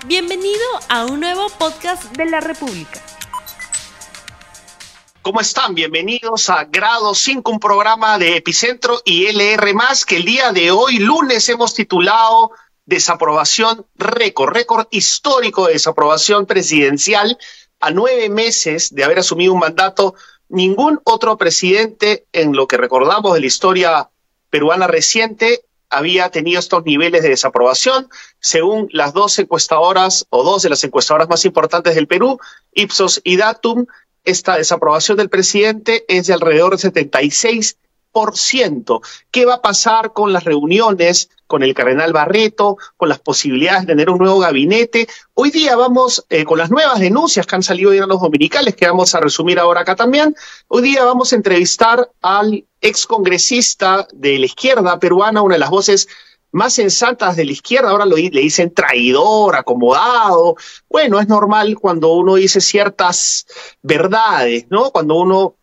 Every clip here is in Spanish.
Bienvenido a un nuevo podcast de la República. ¿Cómo están? Bienvenidos a Grado 5, un programa de Epicentro y LR+, que el día de hoy, lunes, hemos titulado Desaprobación récord histórico de desaprobación presidencial. A 9 meses de haber asumido un mandato, ningún otro presidente, en lo que recordamos de la historia peruana reciente, había tenido estos niveles de desaprobación. Según las dos encuestadoras, o dos de las encuestadoras más importantes del Perú, Ipsos y Datum, esta desaprobación del presidente es de alrededor del 76%. ¿Qué va a pasar con las reuniones con el cardenal Barreto, con las posibilidades de tener un nuevo gabinete? Hoy día vamos con las nuevas denuncias que han salido hoy en los dominicales, que vamos a resumir ahora acá también. Hoy día vamos a entrevistar al excongresista de la izquierda peruana, una de las voces más sensatas de la izquierda. Ahora le dicen traidor, acomodado. Bueno, es normal cuando uno dice ciertas verdades, ¿no? Cuando uno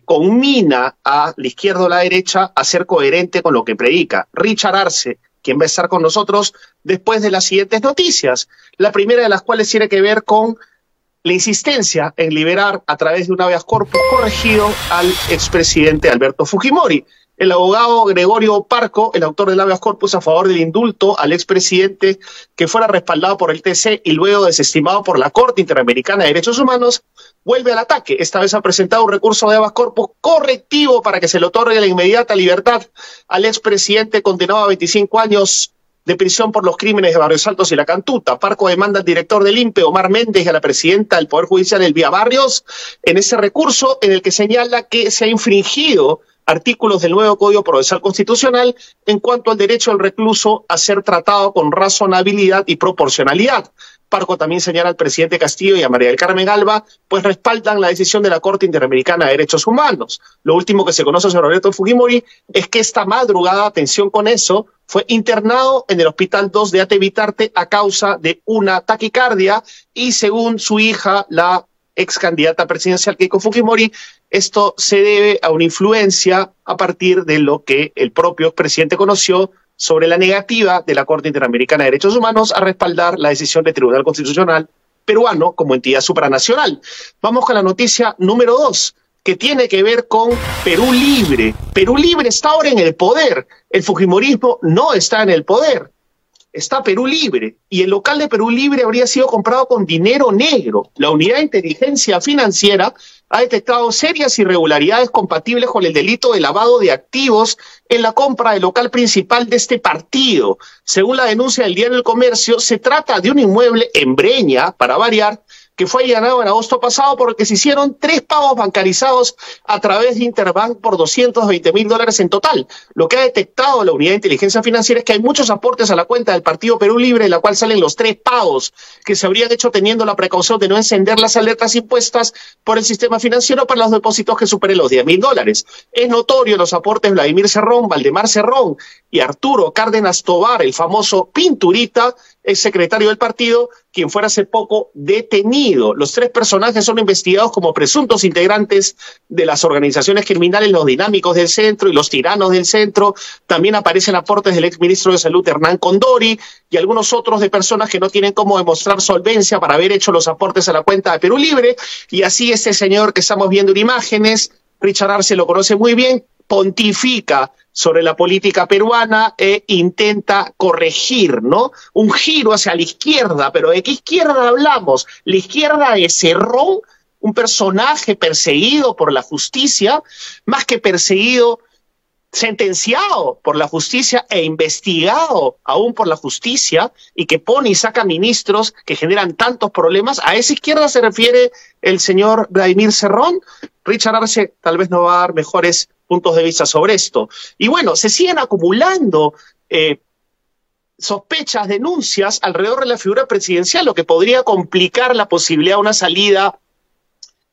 conmina a la izquierda o la derecha a ser coherente con lo que predica. Richard Arce, quien va a estar con nosotros después de las siguientes noticias. La primera de las cuales tiene que ver con la insistencia en liberar a través de un habeas corpus corregido al expresidente Alberto Fujimori. El abogado Gregorio Parco, el autor del habeas corpus a favor del indulto al expresidente que fuera respaldado por el TC y luego desestimado por la Corte Interamericana de Derechos Humanos, vuelve al ataque. Esta vez ha presentado un recurso de habeas corpus correctivo para que se le otorgue la inmediata libertad al expresidente condenado a 25 años de prisión por los crímenes de Barrios Altos y La Cantuta. Parco demanda al director del INPE, Omar Méndez, y a la presidenta del Poder Judicial, Elvia Barrios, en ese recurso en el que señala que se ha infringido artículos del nuevo Código Procesal Constitucional en cuanto al derecho del recluso a ser tratado con razonabilidad y proporcionalidad. Parco también señala al presidente Castillo y a María del Carmen Alba, pues respaldan la decisión de la Corte Interamericana de Derechos Humanos. Lo último que se conoce sobre Alberto Fujimori es que esta madrugada, atención con eso, fue internado en el Hospital 2 de Ate Bitarte a causa de una taquicardia y, según su hija, la ex candidata presidencial Keiko Fujimori, esto se debe a una influencia a partir de lo que el propio presidente conoció sobre la negativa de la Corte Interamericana de Derechos Humanos a respaldar la decisión del Tribunal Constitucional peruano como entidad supranacional. Vamos con la noticia número 2, que tiene que ver con Perú Libre. Perú Libre está ahora en el poder. El fujimorismo no está en el poder. Está Perú Libre, y el local de Perú Libre habría sido comprado con dinero negro. La Unidad de Inteligencia Financiera ha detectado serias irregularidades compatibles con el delito de lavado de activos en la compra del local principal de este partido. Según la denuncia del diario El Comercio, se trata de un inmueble en Breña, para variar, que fue allanado en agosto pasado porque se hicieron 3 pagos bancarizados a través de Interbank por $220,000 en total. Lo que ha detectado la Unidad de Inteligencia Financiera es que hay muchos aportes a la cuenta del Partido Perú Libre, en la cual salen los 3 pagos que se habrían hecho teniendo la precaución de no encender las alertas impuestas por el sistema financiero para los depósitos que superen los $10,000. Es notorio los aportes de Vladimir Cerrón, Valdemar Cerrón y Arturo Cárdenas Tobar, el famoso Pinturita, el secretario del partido, quien fuera hace poco detenido. Los 3 personajes son investigados como presuntos integrantes de las organizaciones criminales Los Dinámicos del Centro y Los Tiranos del Centro. También aparecen aportes del exministro de Salud Hernán Condori y algunos otros de personas que no tienen cómo demostrar solvencia para haber hecho los aportes a la cuenta de Perú Libre. Y así este señor que estamos viendo en imágenes, Richard Arce lo conoce muy bien, pontifica sobre la política peruana e intenta corregir, ¿no? Un giro hacia la izquierda, pero ¿de qué izquierda hablamos? La izquierda de Cerrón, un personaje perseguido por la justicia, más que perseguido, sentenciado por la justicia e investigado aún por la justicia, y que pone y saca ministros que generan tantos problemas. ¿A esa izquierda se refiere el señor Vladimir Cerrón? Richard Arce tal vez nos va a dar mejores puntos de vista sobre esto. Y bueno, se siguen acumulando sospechas, denuncias alrededor de la figura presidencial, lo que podría complicar la posibilidad de una salida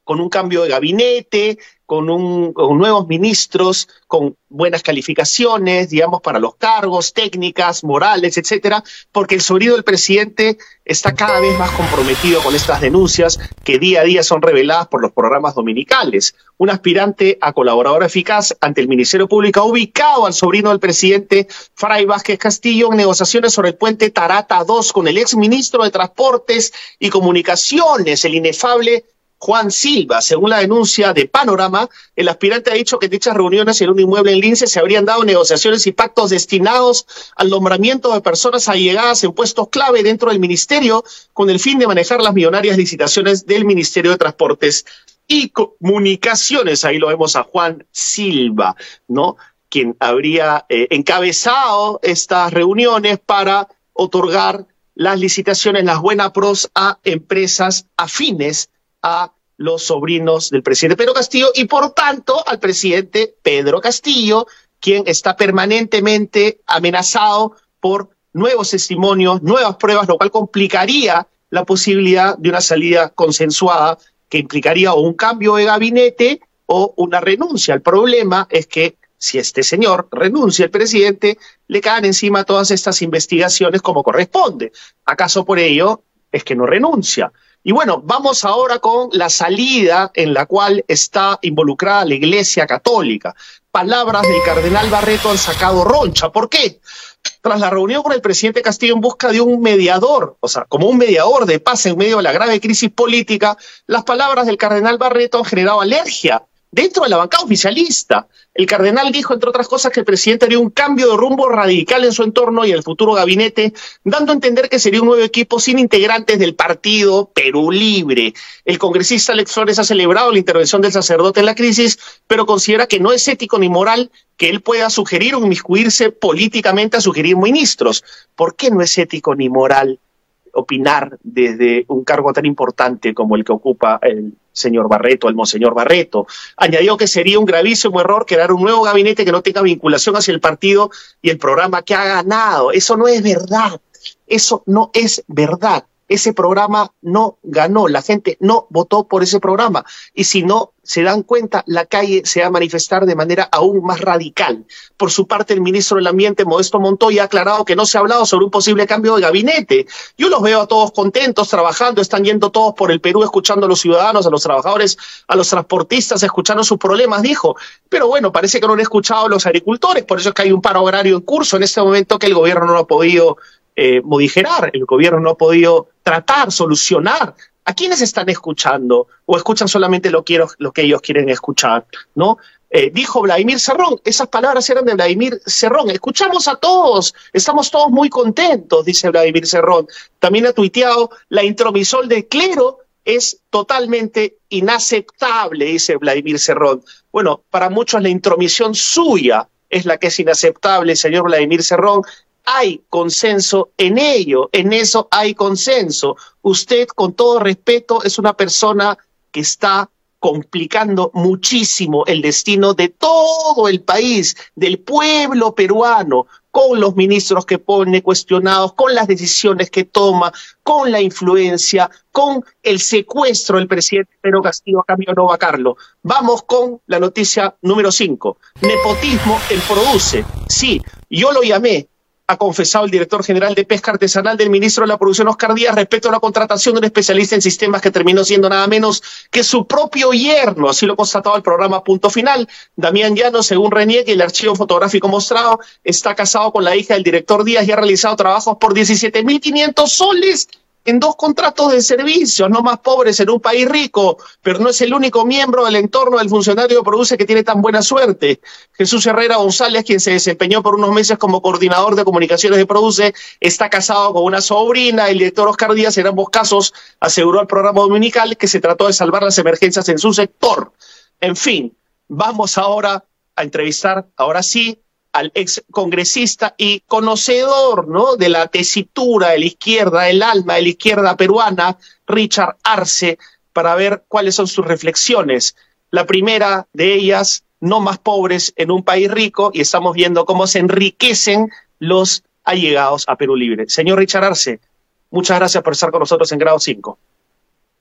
con un cambio de gabinete, con nuevos ministros, con buenas calificaciones, digamos, para los cargos, técnicas, morales, etcétera, porque el sobrino del presidente está cada vez más comprometido con estas denuncias que día a día son reveladas por los programas dominicales. Un aspirante a colaborador eficaz ante el Ministerio Público ha ubicado al sobrino del presidente, Fray Vázquez Castillo, en negociaciones sobre el puente Tarata 2 con el exministro de Transportes y Comunicaciones, el inefable Juan Silva. Según la denuncia de Panorama, el aspirante ha dicho que en dichas reuniones en un inmueble en Lince se habrían dado negociaciones y pactos destinados al nombramiento de personas allegadas en puestos clave dentro del ministerio con el fin de manejar las millonarias licitaciones del Ministerio de Transportes y Comunicaciones. Ahí lo vemos a Juan Silva, ¿no?, quien habría encabezado estas reuniones para otorgar las licitaciones, las buenas pros a empresas afines a los sobrinos del presidente Pedro Castillo y, por tanto, al presidente Pedro Castillo, quien está permanentemente amenazado por nuevos testimonios, nuevas pruebas, lo cual complicaría la posibilidad de una salida consensuada que implicaría o un cambio de gabinete o una renuncia. El problema es que si este señor renuncia, el presidente, le caen encima todas estas investigaciones como corresponde. ¿Acaso por ello es que no renuncia? Y bueno, vamos ahora con la salida en la cual está involucrada la Iglesia Católica. Palabras del cardenal Barreto han sacado roncha. ¿Por qué? Tras la reunión con el presidente Castillo en busca de un mediador, o sea, como un mediador de paz en medio de la grave crisis política, las palabras del cardenal Barreto han generado alergia dentro de la bancada oficialista. El cardenal dijo, entre otras cosas, que el presidente haría un cambio de rumbo radical en su entorno y en el futuro gabinete, dando a entender que sería un nuevo equipo sin integrantes del partido Perú Libre. El congresista Alex Flores ha celebrado la intervención del sacerdote en la crisis, pero considera que no es ético ni moral que él pueda sugerir o inmiscuirse políticamente a sugerir ministros. ¿Por qué no es ético ni moral opinar desde un cargo tan importante como el que ocupa el señor Barreto, el monseñor Barreto? Añadió que sería un gravísimo error crear un nuevo gabinete que no tenga vinculación hacia el partido y el programa que ha ganado. Eso no es verdad. Eso no es verdad. Ese programa no ganó, la gente no votó por ese programa. Y si no se dan cuenta, la calle se va a manifestar de manera aún más radical. Por su parte, el ministro del Ambiente, Modesto Montoya, ha aclarado que no se ha hablado sobre un posible cambio de gabinete. Yo los veo a todos contentos, trabajando, están yendo todos por el Perú, escuchando a los ciudadanos, a los trabajadores, a los transportistas, escuchando sus problemas, dijo. Pero bueno, parece que no han escuchado a los agricultores, por eso es que hay un paro agrario en curso en este momento que el gobierno no ha podido modificar, el gobierno no ha podido tratar, solucionar. ¿A quiénes están escuchando? ¿O escuchan solamente lo que ellos quieren escuchar? ¿No? Dijo Vladimir Cerrón, esas palabras eran de Vladimir Cerrón. Escuchamos a todos, estamos todos muy contentos, dice Vladimir Cerrón. También ha tuiteado, la intromisión del clero es totalmente inaceptable, dice Vladimir Cerrón. Bueno, para muchos la intromisión suya es la que es inaceptable, señor Vladimir Cerrón. Hay consenso en ello, en eso hay consenso. Usted, con todo respeto, es una persona que está complicando muchísimo el destino de todo el país, del pueblo peruano, con los ministros que pone cuestionados, con las decisiones que toma, con la influencia, con el secuestro del presidente Pedro Castillo a cambio de no vacarlo. Vamos con la noticia número 5. Nepotismo en Produce. Sí, yo lo llamé. Ha confesado el director general de Pesca Artesanal del ministro de la Producción, Oscar Díaz, respecto a la contratación de un especialista en sistemas que terminó siendo nada menos que su propio yerno. Así lo constataba el programa Punto Final. Damián Llanos, según reniegue el archivo fotográfico mostrado, está casado con la hija del director Díaz y ha realizado trabajos por 17.500 soles en 2 contratos de servicios, no más pobres en un país rico, pero no es el único miembro del entorno del funcionario de Produce que tiene tan buena suerte. Jesús Herrera González, quien se desempeñó por unos meses como coordinador de comunicaciones de Produce, está casado con una sobrina. El director Oscar Díaz, en ambos casos, aseguró al programa dominical que se trató de salvar las emergencias en su sector. En fin, vamos ahora a entrevistar, ahora sí, al ex congresista y conocedor, ¿no?, de la tesitura de la izquierda, el alma de la izquierda peruana, Richard Arce, para ver cuáles son sus reflexiones. La primera de ellas, no más pobres en un país rico, y estamos viendo cómo se enriquecen los allegados a Perú Libre. Señor Richard Arce, muchas gracias por estar con nosotros en Grado 5.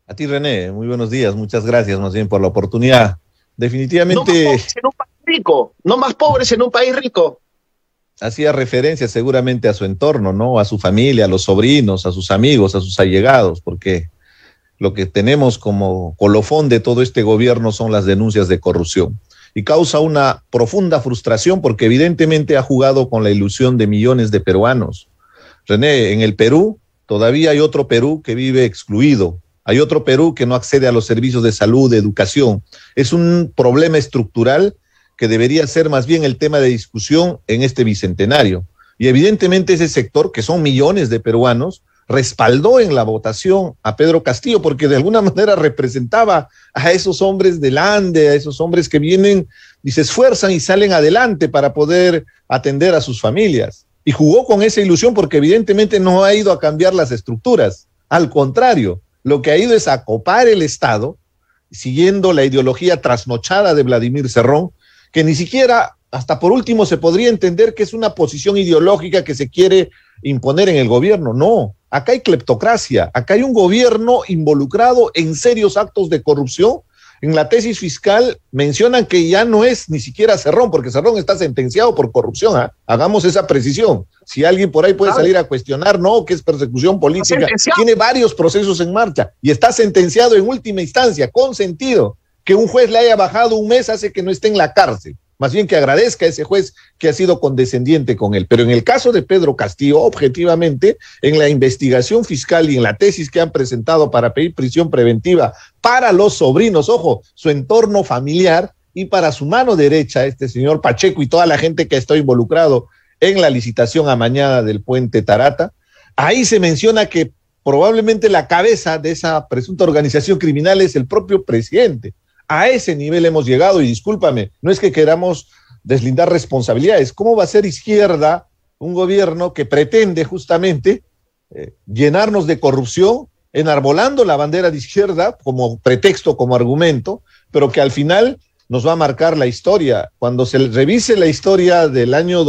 A ti, René, muy buenos días, muchas gracias más bien por la oportunidad. Definitivamente... No más pobres en un país rico, no más pobres en un país rico. Hacía referencia seguramente a su entorno, ¿no? A su familia, a los sobrinos, a sus amigos, a sus allegados, porque lo que tenemos como colofón de todo este gobierno son las denuncias de corrupción. Y causa una profunda frustración porque evidentemente ha jugado con la ilusión de millones de peruanos. René, en el Perú todavía hay otro Perú que vive excluido. Hay otro Perú que no accede a los servicios de salud, de educación. Es un problema estructural que debería ser más bien el tema de discusión en este bicentenario. Y evidentemente ese sector, que son millones de peruanos, respaldó en la votación a Pedro Castillo porque de alguna manera representaba a esos hombres del Ande, a esos hombres que vienen y se esfuerzan y salen adelante para poder atender a sus familias. Y jugó con esa ilusión porque evidentemente no ha ido a cambiar las estructuras. Al contrario, lo que ha ido es a copar el Estado, siguiendo la ideología trasnochada de Vladimir Cerrón, que ni siquiera, hasta por último, se podría entender que es una posición ideológica que se quiere imponer en el gobierno. No, acá hay cleptocracia, acá hay un gobierno involucrado en serios actos de corrupción. En la tesis fiscal mencionan que ya no es ni siquiera Cerrón, porque Cerrón está sentenciado por corrupción, ¿eh? Hagamos esa precisión. Si alguien por ahí puede salir a cuestionar, no, que es persecución política, tiene varios procesos en marcha y está sentenciado en última instancia, consentido. Que un juez le haya bajado un mes hace que no esté en la cárcel. Más bien que agradezca a ese juez que ha sido condescendiente con él. Pero en el caso de Pedro Castillo, objetivamente, en la investigación fiscal y en la tesis que han presentado para pedir prisión preventiva para los sobrinos, ojo, su entorno familiar, y para su mano derecha, este señor Pacheco y toda la gente que está involucrado en la licitación amañada del puente Tarata, ahí se menciona que probablemente la cabeza de esa presunta organización criminal es el propio presidente. A ese nivel hemos llegado y discúlpame, no es que queramos deslindar responsabilidades. ¿Cómo va a ser izquierda un gobierno que pretende justamente llenarnos de corrupción, enarbolando la bandera de izquierda como pretexto, como argumento, pero que al final nos va a marcar la historia? Cuando se revise la historia del año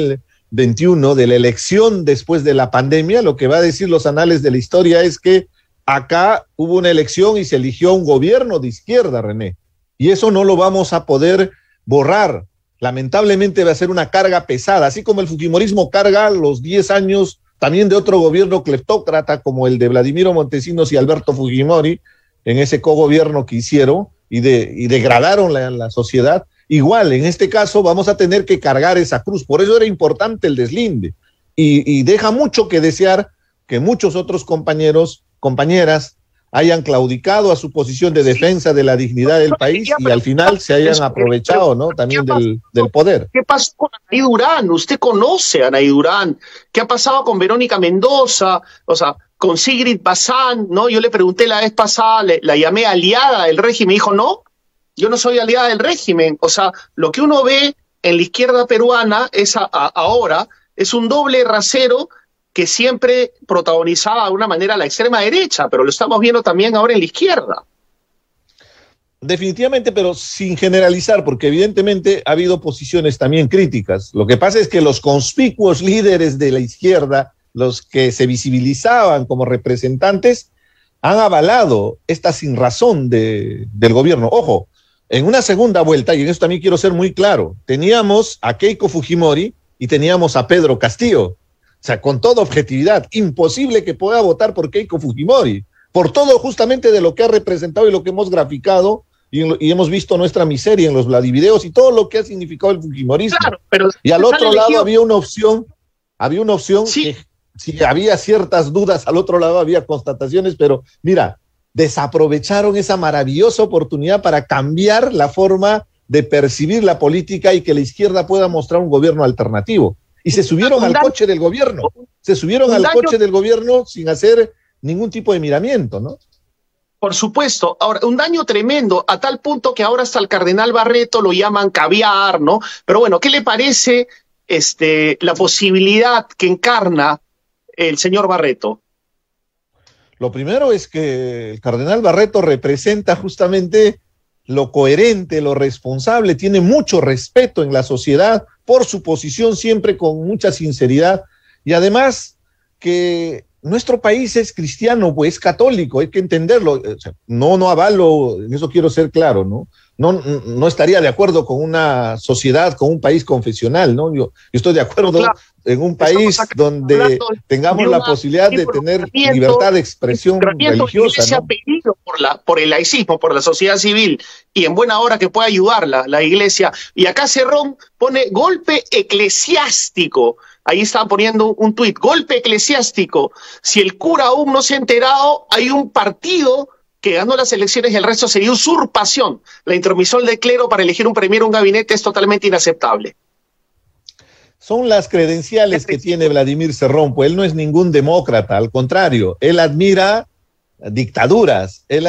2021, de la elección después de la pandemia, lo que va a decir los anales de la historia es que acá hubo una elección y se eligió un gobierno de izquierda, René, y eso no lo vamos a poder borrar. Lamentablemente va a ser una carga pesada, así como el fujimorismo carga los 10 años también de otro gobierno cleptócrata como el de Vladimiro Montesinos y Alberto Fujimori, en ese cogobierno que hicieron y degradaron la sociedad. Igual, en este caso vamos a tener que cargar esa cruz, por eso era importante el deslinde, y deja mucho que desear que muchos otros compañeras hayan claudicado a su posición de defensa de la dignidad del país y al final se hayan aprovechado, ¿no? También del poder. ¿Qué pasó con Anaí Durán? Usted conoce a Anaí Durán. ¿Qué ha pasado con Verónica Mendoza? O sea, con Sigrid Bazán, ¿no? Yo le pregunté la vez pasada, la llamé aliada del régimen, dijo, no, yo no soy aliada del régimen. O sea, lo que uno ve en la izquierda peruana es ahora es un doble rasero que siempre protagonizaba de una manera la extrema derecha, pero lo estamos viendo también ahora en la izquierda. Definitivamente, pero sin generalizar, porque evidentemente ha habido posiciones también críticas. Lo que pasa es que los conspicuos líderes de la izquierda, los que se visibilizaban como representantes, han avalado esta sinrazón del gobierno. Ojo, en una segunda vuelta, y en eso también quiero ser muy claro, teníamos a Keiko Fujimori y teníamos a Pedro Castillo. O sea, con toda objetividad, imposible que pueda votar por Keiko Fujimori, por todo justamente de lo que ha representado y lo que hemos graficado y hemos visto nuestra miseria en los Vladivideos y todo lo que ha significado el Fujimorismo. Claro, pero y al otro lado había una opción sí, que si había ciertas dudas, al otro lado había constataciones, pero mira, desaprovecharon esa maravillosa oportunidad para cambiar la forma de percibir la política y que la izquierda pueda mostrar un gobierno alternativo. Y se subieron al coche del gobierno, del gobierno sin hacer ningún tipo de miramiento, ¿no? Por supuesto. Ahora, un daño tremendo, a tal punto que ahora hasta el cardenal Barreto lo llaman caviar, ¿no? Pero bueno, ¿qué le parece la posibilidad que encarna el señor Barreto? Lo primero es que el cardenal Barreto representa justamente lo coherente, lo responsable, tiene mucho respeto en la sociedad por su posición siempre con mucha sinceridad y además que nuestro país es cristiano, pues es católico, hay que entenderlo. O sea, no avalo, en eso quiero ser claro, ¿no? No estaría de acuerdo con una sociedad, con un país confesional, ¿no? Yo estoy de acuerdo, claro, en un país donde tengamos la posibilidad de tener libertad de expresión religiosa, ¿no? Pedido por el laicismo, por la sociedad civil, y en buena hora que pueda ayudar la iglesia. Y acá Cerrón pone golpe eclesiástico. Ahí están poniendo un tuit, golpe eclesiástico. Si el cura aún no se ha enterado, hay un partido que ganó las elecciones y el resto sería usurpación. La intromisión del clero para elegir un premier o un gabinete es totalmente inaceptable. Son las credenciales que tiene Vladimir Cerrón, pues él no es ningún demócrata, al contrario, él admira dictaduras, él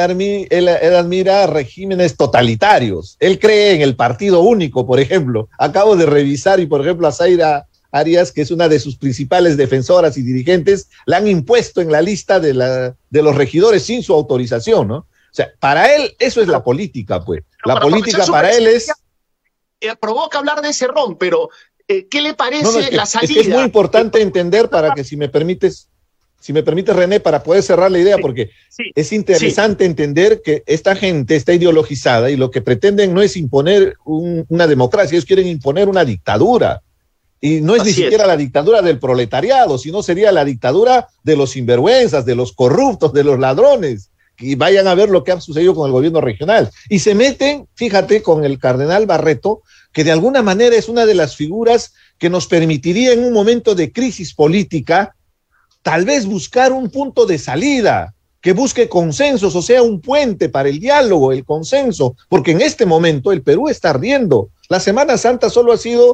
admira regímenes totalitarios, él cree en el partido único, por ejemplo. Acabo de revisar y, por ejemplo, a Zaira Arias, que es una de sus principales defensoras y dirigentes, la han impuesto en la lista de los regidores sin su autorización, ¿no? O sea, para él eso es la política, pues. La política para él es... Provoca hablar de Cerrón, pero ¿qué le parece la salida? Es que es muy importante entender, para que si me permites, René, para poder cerrar la idea, porque es interesante entender que esta gente está ideologizada y lo que pretenden no es imponer una democracia, ellos quieren imponer una dictadura. Y no es ni siquiera la dictadura del proletariado, sino sería la dictadura de los sinvergüenzas, de los corruptos, de los ladrones. Y vayan a ver lo que ha sucedido con el gobierno regional. Y se meten, fíjate, con el cardenal Barreto, que de alguna manera es una de las figuras que nos permitiría en un momento de crisis política tal vez buscar un punto de salida, que busque consensos, o sea, un puente para el diálogo, el consenso, porque en este momento el Perú está ardiendo. La Semana Santa solo ha sido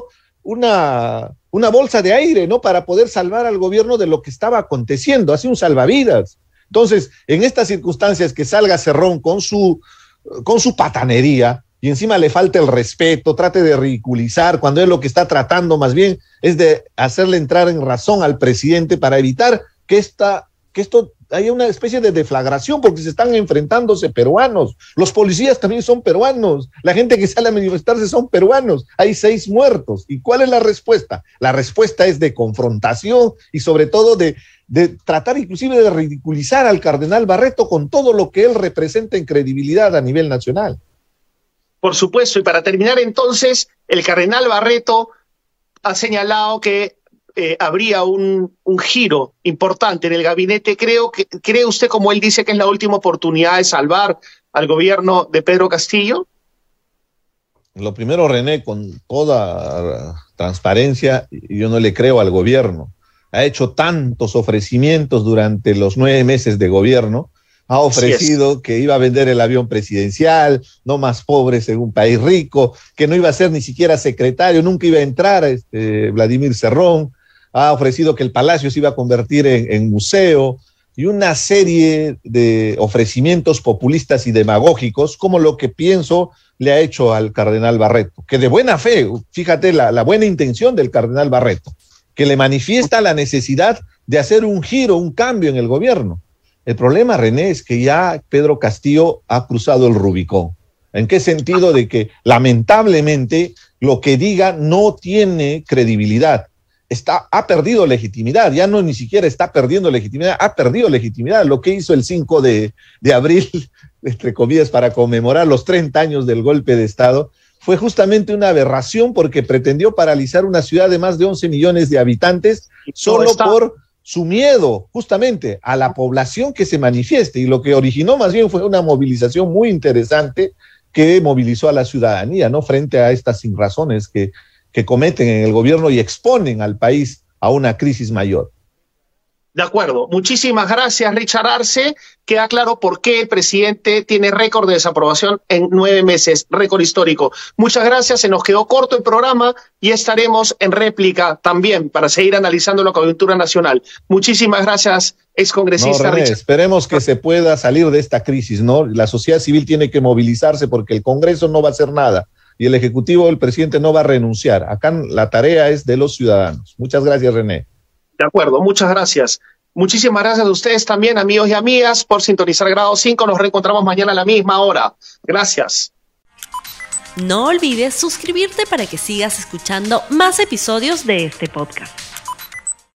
una bolsa de aire, ¿no? Para poder salvar al gobierno de lo que estaba aconteciendo, hace un salvavidas. Entonces, en estas circunstancias que salga Cerrón con su patanería y encima le falta el respeto, trate de ridiculizar cuando él lo que está tratando más bien es de hacerle entrar en razón al presidente para evitar que esto haya una especie de deflagración, porque se están enfrentándose peruanos, los policías también son peruanos, la gente que sale a manifestarse son peruanos, hay 6 muertos. ¿Y cuál es la respuesta? La respuesta es de confrontación y sobre todo de tratar inclusive de ridiculizar al cardenal Barreto con todo lo que él representa en credibilidad a nivel nacional. Por supuesto, y para terminar entonces, el cardenal Barreto ha señalado que habría un giro importante en el gabinete. ¿Cree usted, como él dice, que es la última oportunidad de salvar al gobierno de Pedro Castillo? Lo primero, René, con toda transparencia, yo no le creo al gobierno. Ha hecho tantos ofrecimientos durante los 9 meses de gobierno. Ha ofrecido que iba a vender el avión presidencial, no más pobres en un país rico, que no iba a ser ni siquiera secretario, nunca iba a entrar Vladimir Cerrón. Ha ofrecido que el palacio se iba a convertir en museo, y una serie de ofrecimientos populistas y demagógicos, como lo que pienso le ha hecho al cardenal Barreto, que de buena fe, fíjate la buena intención del cardenal Barreto, que le manifiesta la necesidad de hacer un giro, un cambio en el gobierno. El problema, René, es que ya Pedro Castillo ha cruzado el Rubicón. ¿En qué sentido? De que lamentablemente lo que diga no tiene credibilidad. Ha perdido legitimidad, ya no ni siquiera está perdiendo legitimidad, ha perdido legitimidad. Lo que hizo el 5 de abril, entre comillas, para conmemorar los 30 años del golpe de Estado, fue justamente una aberración, porque pretendió paralizar una ciudad de más de 11 millones de habitantes solo por su miedo justamente a la población que se manifieste, y lo que originó más bien fue una movilización muy interesante que movilizó a la ciudadanía, ¿no? Frente a estas sinrazones que cometen en el gobierno y exponen al país a una crisis mayor. De acuerdo. Muchísimas gracias, Richard Arce. Queda claro por qué el presidente tiene récord de desaprobación en 9 meses, récord histórico. Muchas gracias, se nos quedó corto el programa y estaremos en réplica también para seguir analizando la coyuntura nacional. Muchísimas gracias, excongresista René, Richard. Esperemos que se pueda salir de esta crisis, ¿no? La sociedad civil tiene que movilizarse, porque el Congreso no va a hacer nada y el Ejecutivo, el presidente, no va a renunciar. Acá la tarea es de los ciudadanos. Muchas gracias, René. De acuerdo, muchas gracias. Muchísimas gracias a ustedes también, amigos y amigas, por sintonizar Grado 5. Nos reencontramos mañana a la misma hora. Gracias. No olvides suscribirte para que sigas escuchando más episodios de este podcast.